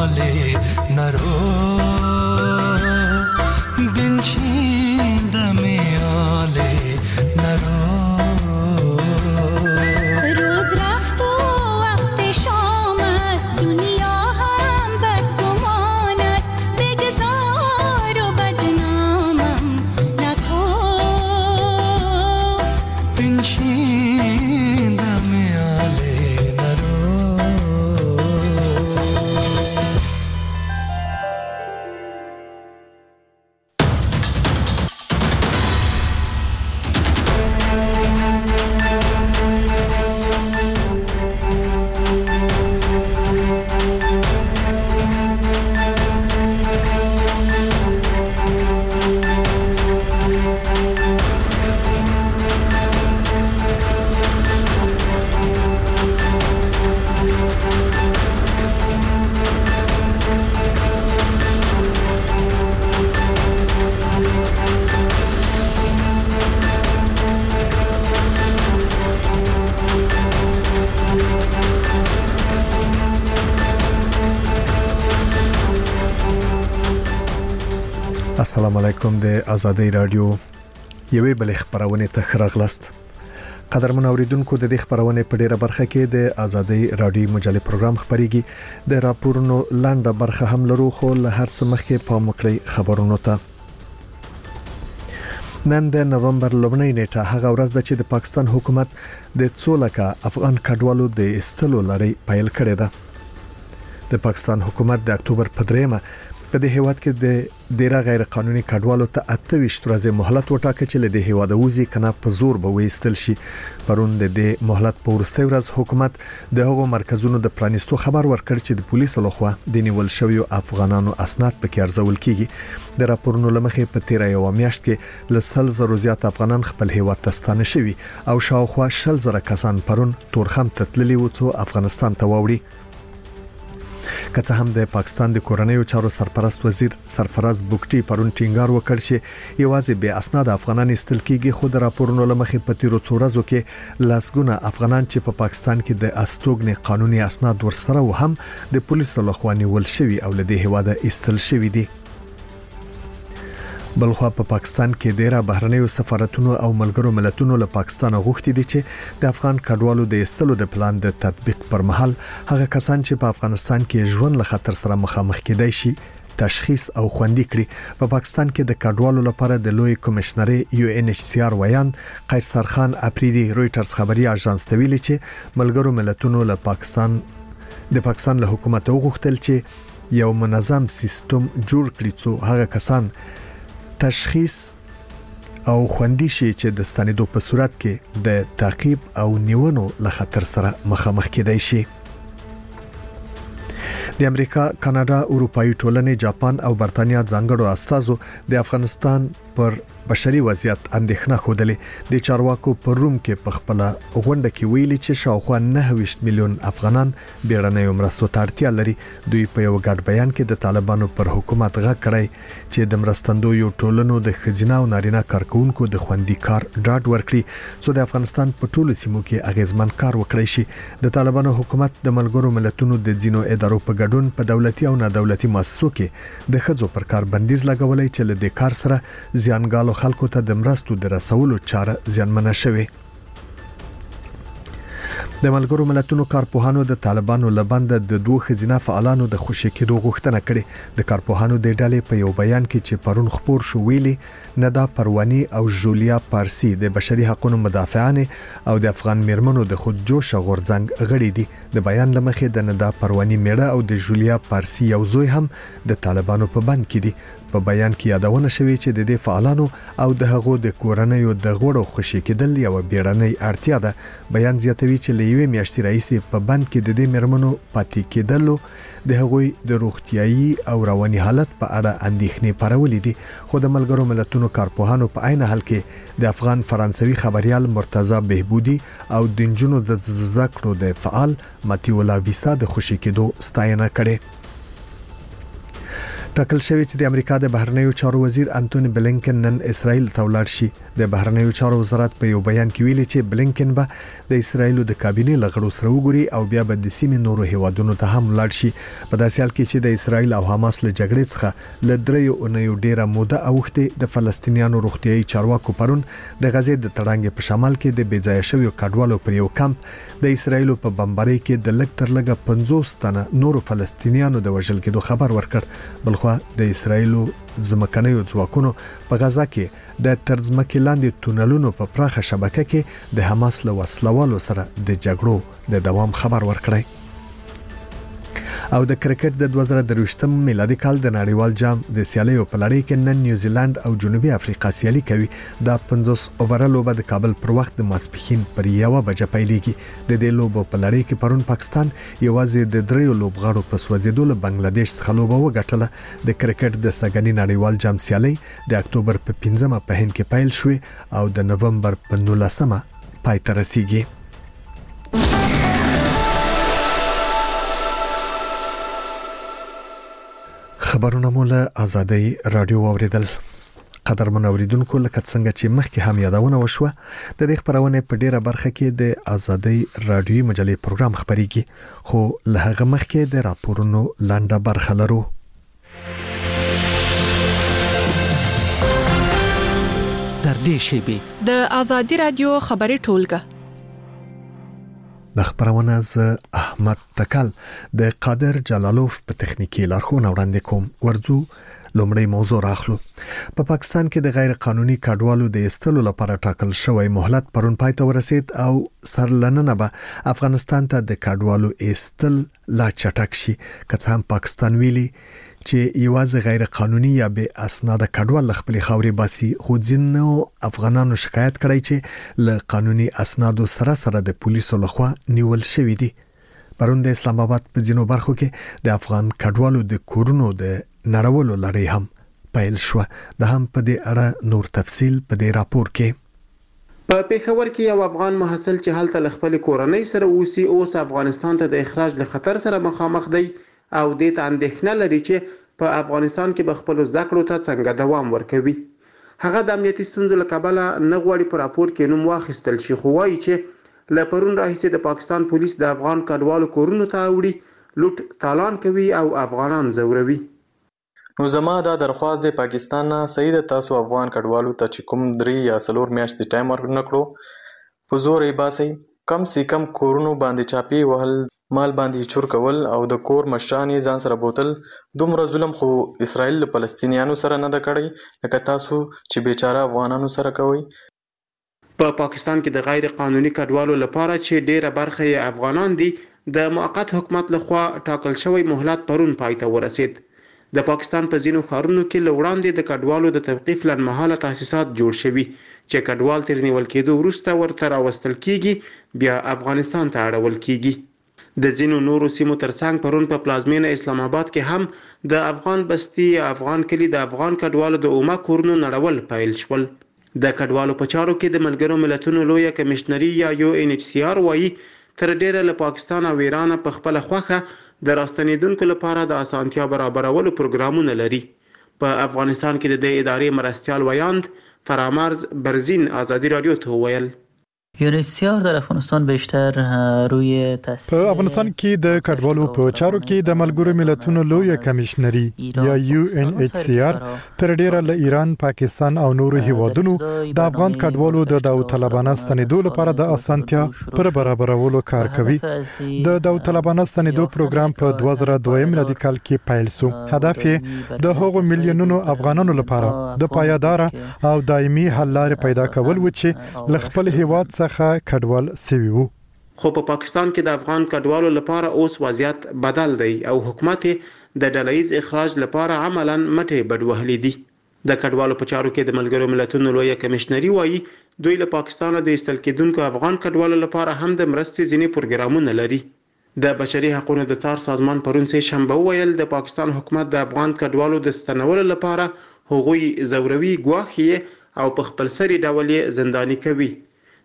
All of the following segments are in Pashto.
आले नरो बिनशीद में आले नरो السلام علیکم د آزادۍ رادیو یوې بل خبرونه ته خراغلاست. قدرمن اوریدونکو د دې خبرونه په ډیره برخه کې د آزادۍ رادیو مجلې پروګرام خبريږي. د راپورونو لاندې برخه هم لرو خو له هر څه مخکې په مکړی خبرونو ته. نن د نومبر لومړۍ نیټه هغه ورځ ده چې د پاکستان حکومت د 13 افغان کډوالو د استلو لړۍ پیل کړې ده. د پاکستان حکومت د اکتوبر په 3 په دې هیواد کې د ډیره غیر قانوني کډوالو ته 28 ورځې مهلت وټاکه چې له دې هیواد وځي کنه په زور به وېستل شي. پرون د مهلت په وروستي ورځ حکومت د هغو مرکزونو د پرانیستو خبر ورکړ چې د پولیسو لخوا د نیول شویو افغانانو اسناد پکې ارزول کیږي. د راپورونو لمخې په 13 میاشت کې ل 100 زیات افغانان خپل هیواد ته ستانه شوي او شاوخوا 100 کسان پرون تورخم تتللي و څو افغانستان ته ووري. که څه هم د پاکستان د کورنیو چارو سرپرست وزیر سرفراز بوکټي پرون ټینګار وکړ چې یوازې به اسناد افغانان استل کیږي. خو د راپورونو لمخې په تیرو څورزو کې لاسګونه افغانان چې په پاکستان کې د استوګنې قانوني اسناد ورسره و هم د پولیسو لخوا نیول شوی او له دې هواده استل شوی دي. بلخوا په پاکستان کې ډیره بهرنیو سفارتونو او ملګرو ملتونو له پاکستان غوښتي دي چې د افغان کډوالو د استلو د پلان د تطبیق پر مهال هغه کسان چې په افغانستان کې ژوند له خطر سره مخامخ کېدای شي تشخیص او خوندي کړي. په پاکستان کې د کډوالو لپاره د لوی کمشنري UNHCR ویان قیصر خان اپریدي رويټرز خبري اژانس ته ویلي چې ملګرو ملتونو له پاکستان له حکومت غوښتل چې یو منظم سیستم جوړ کړي څو هغه کسان تشخیص او خوندي شي چې د ستنېدو په صورت کې د تعقیب او نیونو له خطر سره مخامخ کېدای شي. د امریکا، کاناډا، اروپאי ټولنې، جاپان او برتانیا ځانګړو استازو د افغانستان پر بشري وضعیت اندېښنه خوده. د چارواکو پر روم کې په خپل غونډه کې ویلي چې شاوخوا 29 میلیون افغانان بیړنۍ مرستو ته اړتیا لري. دوی په یو ګډ بیان کې د طالبانو پر حکومت غږ کړی چې د مرستندویو ټولنو د خزینه او نارینه کارکونکو د خوندي کار ډاډ ورکړي څو د افغانستان په ټولو سیمو کې اغیزمن کار وکړي شي. د طالبانو حکومت د ملګرو ملتونو د ځینو ادارو په ګډون په دولتي او نادولتي مؤسسو کې د خځو پر کار بندیز لګولای چې له دې کار سره زیانګالو خلکو ته د مرستو د رسولو چاره زیانمنه شوه. د ملګرو ملتونو کارپوهانو د طالبانو لبند د دوه خزینه فعالانو د خوشی کېدو غوښتنه کړې. د کارپوهانو د ډلې په یو بیان کې چې پرون خبر شو ویلي ندا پروانی او جولیا پارسی د بشري حقوقو مدافعان او د افغان میرمنو د خود جوش غورځنګ غړي دي. د بیان لمخې د ندا پروانی میړه او د جولیا پارسی یو زوی هم د طالبانو په بند کې دي. په بیان کې یادونه شوې چې د دې فعالانو او د هغو د کورنیو د غوړو خوشی کېدل یو بیړنۍ اړتیا ده. بیان زیاتوي چې لوي میاشتې رئیس په بند کې د دې مرمنو پاتې کېدلو د هغوی د روغتيایي او رواني حالت په اړه اندېښنې پارولې دي. خو د ملګرو ملتونو کارپوهانو په عین حال کې د افغان فرانسوي خبريال مرتضی بهبودي او د جنونو د ذکرو د فعال ماتیولا ویسا د خوشی کېدو ستاینه کړې. ټاکل شوی چې د امریکا د بهرنیو چارو وزیر انټونی بلینکن نن اسرائیل ته ولاړ شي. د بهرنیو چارو وزارت په یو بیان کې ویلي چې بلینکن به د اسرائیل د کابینې لغړو سره وګوري او بیا به د سیمې نورو هیوادونو ته هم ولاړ شي. په داسې حال کې چې د اسرائیل او حماس له جګړې څخه ل 3 اونیو ډیره موده اوښته د فلسطینیانو روغتيایي چارواکو پرون د غزې د تړانګې په شمال کې د بېځایه شویو کډوالو پر یو کمپ د اسرائیل په بمبارۍ کې د لږ تر لږه 50 تنه نورو فلسطینیانو د وژل کېدو خبر ورکړ. بلخوا د اسرائیل ځمکنیو ځواکونو په غزا کې د ترځمکې لاندې تونلونو په پراخه شبکه کې د حماس له وسلوالو سره د جګړو د دوام خبر ورکړی. او د کرکټ د 2023 میلادي کال د نړیوال جام د سیالیو په لړۍ کې نن نیوزیلند او جنوبي افریقا سیالي کوي. د 50 اوور لوبه د کابل پر وخت د ماسپښین پر 1 بجه پیلېږي. د دې لوبو په لړۍ کې پرون پاکستان یوازې د 3 لوبغاړو په سوځېدو له بنگلاديش څخه لوبه وګټله. د کرکټ د سګنی نړیوال جام سیالي د اکتوبر په 15مه په هند کې پیل شوه او د نومبر په 19مه پای ته رسیږي. خبرونه مولا آزادۍ رادیو اوریدل. قدرمن اوریدونکو لکه څنګه چې مخکې هم یادونه وشوه د دې خبرونه په ډیره برخه کې د آزادۍ رادیو مجلې پروګرام خبريږي خو له هغه مخکې د راپورونو لاندې برخه لرو. در دې شیبي د آزادۍ رادیو خبري ټولګه د خبرونه ز احمد تکل د قادر جلالوف په تخنیکی لارښوونه وړاندې کوم. ورځو لومړی موضوع راخلو. په پاکستان کې د غیر قانوني کډوالو د استلو لپاره ټاکل شوی مهلت پرون پای ته ورسید او سرلننه به افغانستان ته د کډوالو استل لا چټک شي. که څه هم پاکستان ویلي چې یوازې غیر قانوني یا به اسناد کډوال خپل خاوري باسي، خو ځینو افغانانو شکایت کړی چې له قانوني اسنادو سره د پولیسو لخوا نیول شوی دي. پرون د اسلام آباد په ځینو برخو کې د افغان کډوالو د کورونو د نړولو لړۍ هم پیل شو. د هم په دې اړه نور تفصیل په دې راپور کې. په پیښور کې یو افغان محصل چې هلته له خپل کورنۍ سره اوسي اوس افغانستان ته د اخراج له خطر سره مخامخ دی او د ته اندېښنه لري چې په افغانستان کې به خپل زده کړو ته څنګه دوام ورکوي. هغه د امنیتي ستونزو له کبله نه غواړي په راپور کې نوم واخیستل شي، خو وایي چې له پرون راهیسې د پاکستان پولیس د افغان کډوالو کورونو ته وړي، لوټ تالان کوي او افغانان زوروي. نو زما دا درخواست د پاکستان نه صحیح د تاسو افغان کډوالو ته چې کوم 3 یا 4 میاشتې ټایم ورنکړو په زور یې باسي، کم سي کم کورونو باندې چاپی وهل، مال باندې چور کول او د کور مشران ځان سره بوتل، دومره ظلم خو اسرائیل له فلسطینیانو سره نه د کړی لکه تاسو چې بیچاره افغانانو سره کوي. په پاکستان کې د غیر قانوني کډوالو لپاره چې ډیره برخه یې افغانان دي، د موقت حکومت لخوا ټاکل شوی مهلت پرون پای ته ورسید. د پاکستان په ځینو ښارونو کې له وړاندې د کډوالو د توقیف لنډمهاله تاسیسات جوړ شوي چې کډوال تر نیول کېدو وروسته ورته راوستل کیږي، بیا افغانستان ته اړول کیږي. د ځینو نورو سیمو ترڅنګ پرون په پلازمینه اسلام آباد کې هم د افغان بستی افغان کلی د افغان کډوالو د اوما کورونو نړول پیل شول. د کډوالو په چارو کې د ملګرو ملتونو لویه کمشنري یا UNHCR وایي تر ډیره له پاکستان او ایران په خپل خوخه د راستنیدونکو لپاره د اسانتیا برابرولو پروګرامونه لري. په افغانستان کې د دې ادارې مرستیال ویاند فرامرز برزین آزادی رادیو ته ویل UNHCR در افغانستان بیشتر روی تاثیر په افغانستان کې د کډوالو په چارو کې د ملګرو ملتونو لویه کمشنري یا UNHCR تر ډیره له ایران، پاکستان او نورو هیوادونو د افغان کډوالو د داوطلبانه ستنېدو لپاره د اسانتیا پر برابرولو کار کوي. د داوطلبانه ستنېدو پروګرام په 2002 میلادي کال کې پیل شو. هدف یې د هغو میلیونونو افغانانو لپاره د پایدار او دایمي حل لارې پیدا کول و چې ل خپل هیواد کډوال سوي وو. خو په پاکستان کې د افغان کډوالو لپاره اوس وضعیت بدل دی او حکومت د ډله‌ییز اخراج لپاره عملاً مټې بډوهلې دي. د کډوالو په چارو کې د ملګرو ملتونو لویه کمشنري وایي دوی له پاکستان د ایستل کېدونکو افغان کډوالو لپاره هم د مرستې ځینې پروګرامونه لري. د بشري حقوقو د څار سازمان پرون سه شنبه ویل د پاکستان حکومت د افغان کډوالو د ستنولو لپاره هغوی زوروي، ګواښي او په خپل سری ډول زنداني کوي.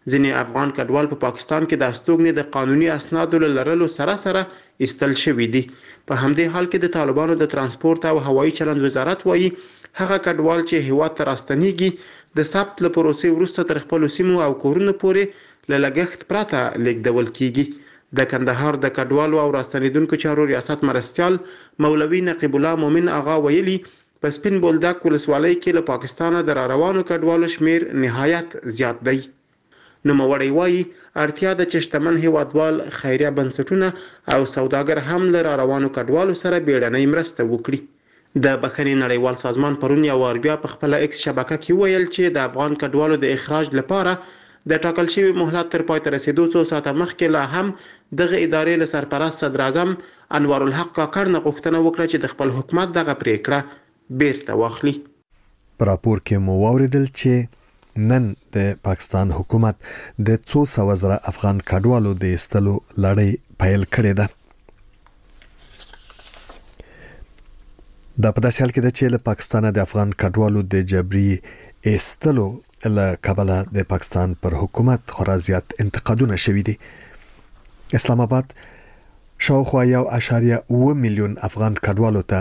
ځینې افغان کډوال په پاکستان کې د استوګنې د قانوني اسنادو لرلو سره ایستل شوي دي. په همدې حال کې د طالبانو د ترانسپورت او هوایي چلند وزارت وایي هغه کډوال چې هیواد ته راستنیږي د ثبت له پروسې وروسته تر خپل سیمو او کورونو پورې له لګښت پرته لیږدول کیږي. د کندهار د کډوالو او راستنیدونکو چارو ریاست مرستیال مولوي نقیب الله مومن آغا ویلي په سپین بولدک ولسوالۍ کې له پاکستانه د روانو کډوالو شمیر نهایت زیات دی. نوموړی وایي اړتیا ده چې شتمن هیوادوال خیریه بنسټونه او سوداګر هم له روانو کډوالو سره بیړنۍ مرسته وکړي. د بخښنې نړیوال سازمان پرون یو وار بیا په خپل ایکس شبکه کې ویل چې د افغان کډوالو د اخراج لپاره د ټاکل شوی مهلت تر پای ته رسیدو څو ساعته مخکې لا هم دغه ادارې له سرپرست صدر اعظم انوار الحق کاکړ نه غوښتنه وکړه چې د خپل حکومت دغه پریکړه بیرته واخلي. په راپور کې مو واوریدل چې نن د پاکستان حکومت د 200,000 افغان کډوالو د ایستلو لړۍ پیل کړې ده. د پداسې حال کې د چې له پاکستانه د افغان کډوالو د جبري ایستلو له کابل د پاکستان پر حکومت خورا زیات انتقادونه شوي دي. اسلام آباد شاوخوا 1.7 میلیون افغان کډوالو ته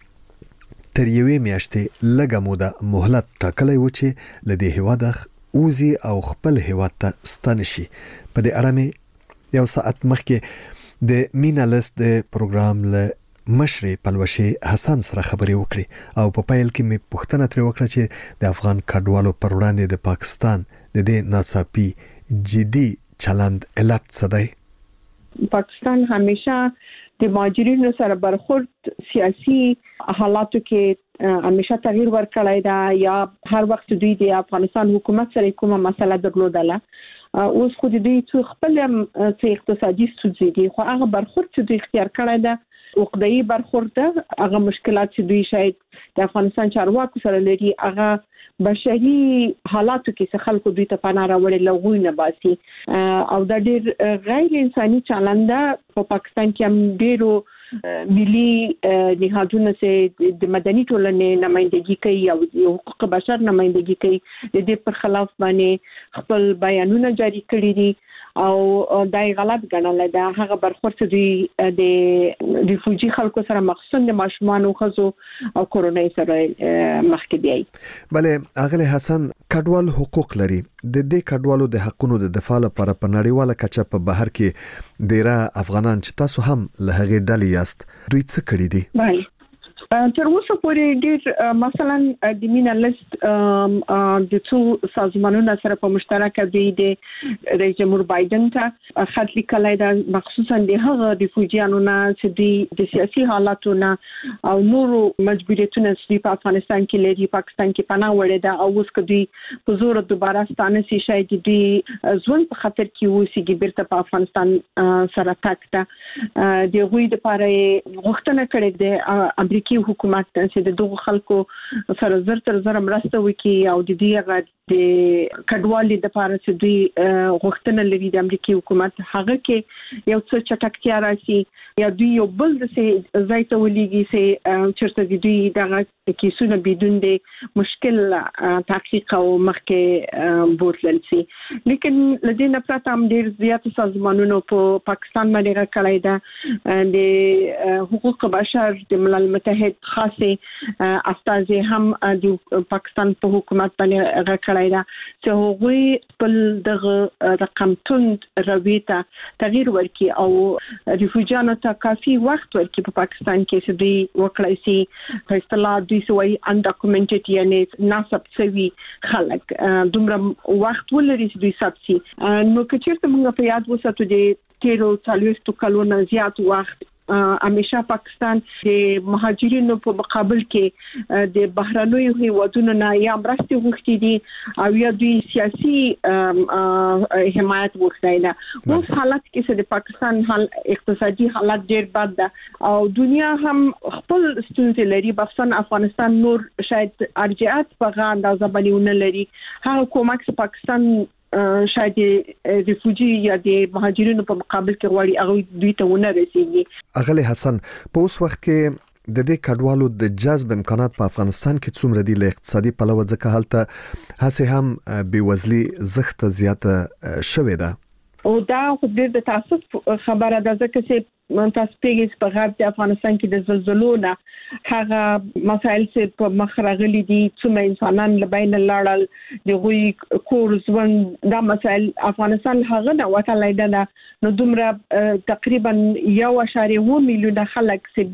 تر یوې میاشتې لږه موده مهلت ټاکلی و چې له دې هیواده اوزي او خپل هیواد ته ستانه شي. په دې اړه مې یو ساعت مخکې د مینا لست د پروګرام له مشر پلوشي حسن سره خبرې وکړي او په پایل کې مې پوښتنه ترې وکړه چې د افغان کډوالو پر وړاندې د پاکستان د دې ناڅاپي جدي چلند علت څه دی؟ پاکستان همیشه د مهاجرینو سره برخورد سیاسي حالاتو کې همیشه تغییر ورکړی دا یا هر وخت دوی د افغانستان حکومت سره کومه مسله درلودله. اوس خو دوی څو خپل اقتصادي ستونزې دي خو هغه برخورد چې دوی اختیار کړی ده وقدایي برخورد ده. هغه مشکلات چې دوی شاید د افغانستان چارواکو سره لري هغه بشري حالاتو کې څه خلکو دوی ته پناه راوړي لغوی نه باسي او دا ډېر غیر انساني چلند ده. په پاکستان کې هم ډېرو ملي نهادونو سره د مدني ټولنې نمائندګي کوي او حقوق بشر نمائندګي کوي د دې پر خلاف باندې خپل بیانونه جاری کړي دي او دای غلط ګڼل دا هغه برخورد چې د ریفوجي خلکو سره مخصوصا د ماشومان او خزو او کورونا سره مخکې دی. بلې اغلی حسن کډوال حقوق لري. د دې کډوالو د حقونو د دفاع لپاره په نړیواله کچه په بهر کې ډیره افغانان چې تاسو هم له هغې ډلې یاست دوی څه کړي دي؟ بله تر اوسه پورې ډېر مثلا د مینا لست د څو سازمانونو سره په مشترک دوی د رئیس جمهور بایدن ته خط لیکلی دا مخصوصا د هغه ریفوجیانو نه چې دوی د سیاسي حالاتو نه او نورو مجبوریتونو چې په افغانستان کې لري پاکستان کې پناه وړي دا او اوس که دوی په زور دوباره ستانه شي شاید دوی ژوند په خطر کې اوسېږي بیرته په افغانستان سره تګ ته د هغوی دپاره غوښتنه کړې ده امریکایي حکومت چې د دغو خلکو سره زر تر زر مرسته وکړي او د دې هغه د کډوالۍ دپاره چې دوی غوښتنه لري د امریکایي حکومت هغه کې یو څه چټکتیا راشي یا دوی یو بل داسې ځای ته ولیږي چې چېرته دوی دغه کیسونه بدون د مشکل تحقیق او مخکې بوتلل شي. لیکن له دې نه پرته هم ډېر زیات سازمانونو په پاکستان باندې غږ کړی ده. د حقوق بشر د ملل متحد خاصه استازي هم د پاکستان په حکومت باندې غږ کړی ده چې هغوی خپل دغه رقم تند رویې ته تغییر ورکړي او ریفوجیانو ته کافي وخت ورکړي په پاکستان کې چې دوی وکړی شي په اصطلاح دوی سوی undocumented یعنی ناسب شوي خلک دومره وخت ولري چې دوی ثبت شي. نو که چېرته موږ په یاد وساتو د تیرو 40 کلونو زیات وخت همیشه پاکستان د مهاجرینو په مقابل کې د بهرنیو هیوادونو نه یا مرستې غوښتي دي او یا دوی سیاسي حمایت غوښتي ده. اوس حالت کې د پاکستان حال اقتصادي حالت ډېر بد ده او دنیا هم خپل ستونزې لري بخصوصا افغانستان نور شاید ارجعات په غا اندازه باندې ونه لري. هغه کومک پاکستان شاید ریفوجی یا د مهاجرینو په مقابل کې غواړي هغه دوی ته ونه رسیږي. اغلی حسن په اوس وخت کې د دې کډوالو د جذب امکانات په افغانستان کې څومره دي له اقتصادي پلوه ځکه هلته هڅه هم بیوزلي زخت زیاته شوې ده او دا خو د تاسف خبره ده ځکه چې تاسو پیګس په غرب د افغانستان کې د زلزلو نه هغه مسایل چې په مخ راغلي دي څومره انسانان لبین لاړل د غوي کورس ون دا مسایل افغانستان هغه نه وته لیدنه نو دومره تقریبا 1.1 میلیون خلک چې